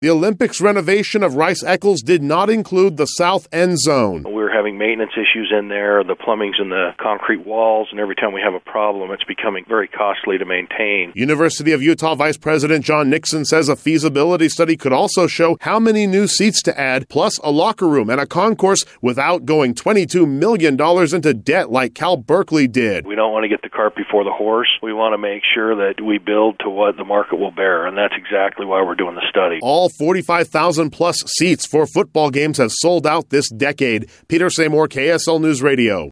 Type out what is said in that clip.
The Olympics renovation of Rice-Eccles did not include the south end zone. We're having maintenance issues in there. The plumbing's in the concrete walls, and every time we have a problem, it's becoming very costly to maintain. University of Utah Vice President John Nixon says a feasibility study could also show how many new seats to add, plus a locker room and a concourse without going $22 million into debt like Cal Berkeley did. We don't want to get the cart before the horse. We want to make sure that we build to what the market will bear, and that's exactly why we're doing the study. All 45,000 plus seats for football games have sold out this decade. Peter Seymour, KSL News Radio.